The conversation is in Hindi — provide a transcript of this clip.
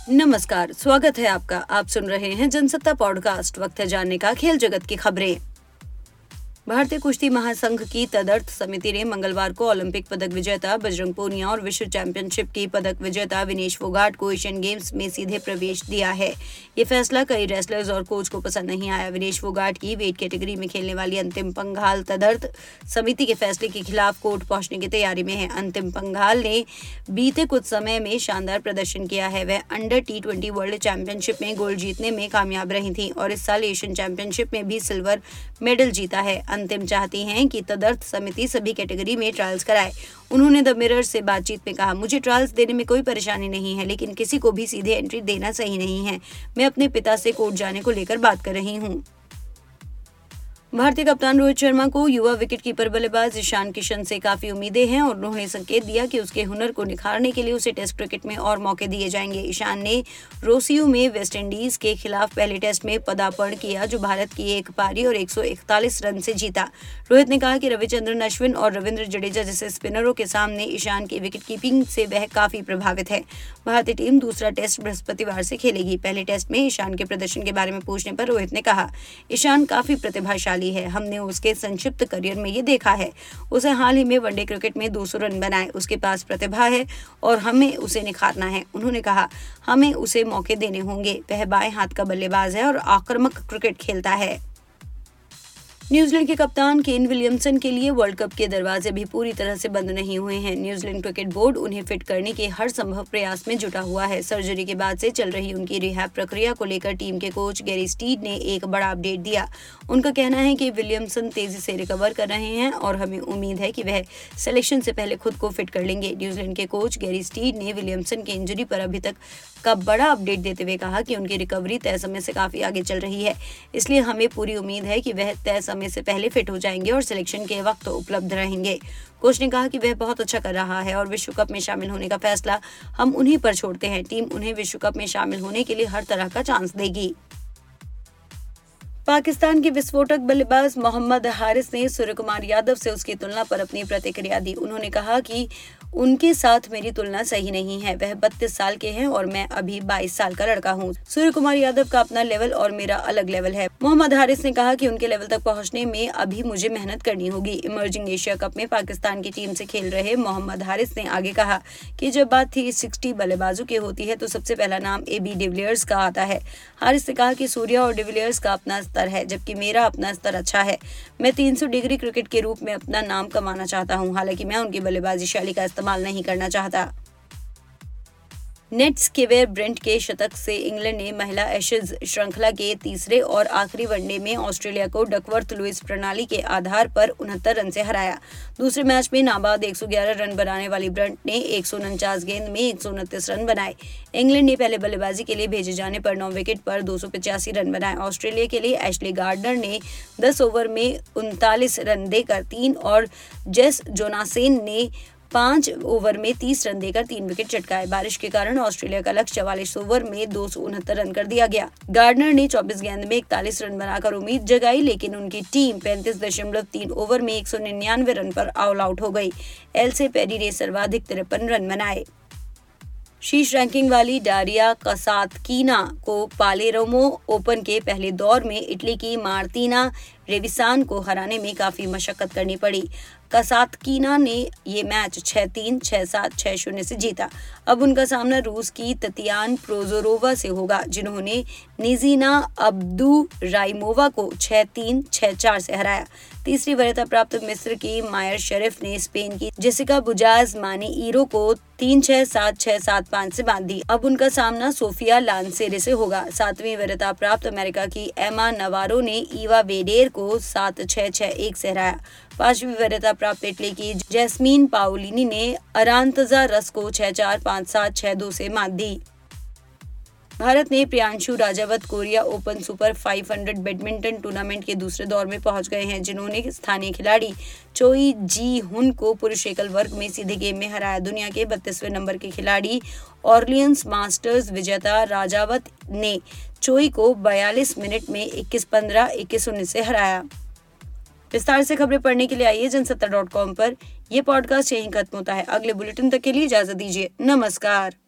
नमस्कार, स्वागत है आपका। आप सुन रहे हैं जनसत्ता पॉडकास्ट। वक्त है जानने का खेल जगत की खबरें। भारतीय कुश्ती महासंघ की तदर्थ समिति ने मंगलवार को ओलंपिक पदक विजेता बजरंग पूनिया और विश्व चैंपियनशिप की पदक विजेता विनेश फोगाट को एशियन गेम्स में सीधे प्रवेश दिया है। ये फैसला कई रेसलर्स और कोच को पसंद नहीं आया। विनेश फोगाट की वेट कैटेगरी में खेलने वाली अंतिम पंघाल तदर्थ समिति के फैसले के खिलाफ कोर्ट पहुंचने की तैयारी में है। अंतिम पंघाल ने बीते कुछ समय में शानदार प्रदर्शन किया है। वह अंडर T20 वर्ल्ड चैंपियनशिप में गोल्ड जीतने में कामयाब रही थी और इस साल एशियन चैंपियनशिप में भी सिल्वर मेडल जीता है। अंतिम चाहती हैं कि तदर्थ समिति सभी कैटेगरी में ट्रायल्स कराए। उन्होंने द मिरर से बातचीत में कहा, मुझे ट्रायल्स देने में कोई परेशानी नहीं है, लेकिन किसी को भी सीधे एंट्री देना सही नहीं है। मैं अपने पिता से कोर्ट जाने को लेकर बात कर रही हूँ। भारतीय कप्तान रोहित शर्मा को युवा विकेटकीपर बल्लेबाज ईशान किशन से काफी उम्मीदें हैं और उन्होंने संकेत दिया कि उसके हुनर को निखारने के लिए उसे टेस्ट क्रिकेट में और मौके दिए जाएंगे। ईशान ने रोसियो में वेस्टइंडीज के खिलाफ पहले टेस्ट में पदार्पण किया, जो भारत की एक पारी और 141 रन से जीता। रोहित ने कहा कि रविचंद्रन अश्विन और रविंद्र जडेजा जैसे स्पिनरों के सामने ईशान की विकेटकीपिंग से वह काफी प्रभावित है। भारतीय टीम दूसरा टेस्ट बृहस्पतिवार से खेलेगी। पहले टेस्ट में ईशान के प्रदर्शन के बारे में पूछने पर रोहित ने कहा, ईशान काफी प्रतिभाशाली है। हमने उसके संक्षिप्त करियर में ये देखा है। उसे हाल ही में वनडे क्रिकेट में 200 रन बनाए। उसके पास प्रतिभा है और हमें उसे निखारना है। उन्होंने कहा, हमें उसे मौके देने होंगे। वह बाएं हाथ का बल्लेबाज है और आक्रामक क्रिकेट खेलता है। न्यूजीलैंड के कप्तान केन विलियमसन के लिए वर्ल्ड कप के दरवाजे भी पूरी तरह से बंद नहीं हुए हैं। न्यूजीलैंड क्रिकेट बोर्ड उन्हें फिट करने के हर संभव प्रयास में जुटा हुआ है। सर्जरी के बाद से चल रही उनकी रिहैब प्रक्रिया को लेकर टीम के कोच गैरी स्टीड ने एक बड़ा अपडेट दिया। उनका कहना है कि विलियमसन तेजी से रिकवर कर रहे हैं और हमें उम्मीद है कि वह सिलेक्शन से पहले खुद को फिट कर लेंगे। न्यूजीलैंड के कोच गैरी स्टीड ने विलियमसन के इंजरी पर अभी तक का बड़ा अपडेट देते हुए कहा कि उनकी रिकवरी तय समय से काफी आगे चल रही है, इसलिए हमें पूरी उम्मीद है कि वह तय समय से पहले फिट हो जाएंगे और सिलेक्शन के वक्त उपलब्ध रहेंगे। कोच ने कहा कि वह बहुत अच्छा कर रहा है और विश्व कप में शामिल होने का फैसला हम उन्हीं पर छोड़ते हैं। टीम उन्हें विश्व कप में शामिल होने के लिए हर तरह का चांस देगी। पाकिस्तान के विस्फोटक बल्लेबाज मोहम्मद हारिस ने सूर्यकुमार यादव से उसकी तुलना पर अपनी प्रतिक्रिया दी। उन्होंने कहा कि उनके साथ मेरी तुलना सही नहीं है। वह 32 साल के हैं और मैं अभी 22 साल का लड़का हूं। सूर्यकुमार यादव का अपना लेवल और मेरा अलग लेवल है। मोहम्मद हारिस ने कहा कि उनके लेवल तक पहुंचने में अभी मुझे मेहनत करनी होगी। इमर्जिंग एशिया कप में पाकिस्तान की टीम से खेल रहे मोहम्मद हारिस ने आगे कहा कि जब बात 360 बल्लेबाजों की होती है तो सबसे पहला नाम AB डिविलियर्स का आता है। हारिस ने कहा कि सूर्या और डिविलियर्स का अपना स्तर है, जबकि मेरा अपना स्तर अच्छा है। मैं 300 डिग्री क्रिकेट के रूप में अपना नाम कमाना चाहता हूं, हालांकि मैं उनकी बल्लेबाजी शैली का इस्तेमाल नहीं करना चाहता। नेट्स केवेर ब्रेंट के शतक से इंग्लैंड ने महिला एशेज श्रृंखला के तीसरे और आखिरी वनडे में ऑस्ट्रेलिया को डकवर्थ लुइस प्रणाली के आधार पर 69 रन से हराया। दूसरे मैच में नाबाद 111 रन बनाने वाली ब्रेंट ने 149 गेंद में 129 रन बनाए। इंग्लैंड ने पहले बल्लेबाजी के लिए भेजे जाने पर 9 विकेट पर 285 रन बनाए। ऑस्ट्रेलिया के लिए एशली गार्डनर ने 10 ओवर में 39 रन देकर 3 और जेस जोनासेन ने 5 ओवर में 30 रन देकर 3 विकेट चटकाए। बारिश के कारण ऑस्ट्रेलिया का लक्ष्य 44 ओवर में 269 रन कर दिया गया। गार्डनर ने 24 गेंद में 41 रन बनाकर उम्मीद जगाई, लेकिन उनकी टीम 35.3 ओवर में 199 रन पर ऑल आउट हो गई। एल्से पेरी ने सर्वाधिक 53 रन बनाए। शीर्ष रैंकिंग वाली डारिया कसातकीना को पालेर्मो ओपन के पहले दौर में इटली की मार्टिना रेविसान को हराने में काफी मशक्कत करनी पड़ी। कसातकीना ने ये मैच 6-3, 6-7, 6-0 से जीता। अब उनका सामना रूस की ततियान प्रोजोरोवा से होगा, जिन्होंने निजीना अब्दुराइमोवा को 6-3, 6-4 से हराया। तीसरी वरीयता प्राप्त मिस्र की मायर शरीफ ने स्पेन की जेसिका बुजाज मानी ईरो को 3-6, 7-6, 7-5 से बांध दी। अब उनका सामना सोफिया लांसेरे से होगा। 7वीं वरीयता प्राप्त अमेरिका की एमा नवारो ने ईवा वेडेर को 7-6, 6-1 से हराया। 5वीं वरीयता प्राप्त इटली की जैस्मीन पाओलिनी ने अरांतजा रस को 6-4, 5-7, 6-2 से मात दी। भारत ने Priyanshu Rajawat Korea Open Super 500 badminton tournament के दूसरे दौर में पहुंच गए हैं, जिन्होंने स्थानीय खिलाड़ी चोई जी हुन को पुरुष एकल वर्ग में सीधे गेम में हराया। दुनिया के 32वें नंबर के खिलाड़ी ऑर्लियंस मास्टर्स विजेता राजावत ने चोई को 42 मिनट में 21-15, 21-19 से हराया। विस्तार से खबरें पढ़ने के लिए आइए जनसत्ता.com पर। यह पॉडकास्ट यहीं खत्म होता है। अगले बुलेटिन तक के लिए इजाजत दीजिए। नमस्कार।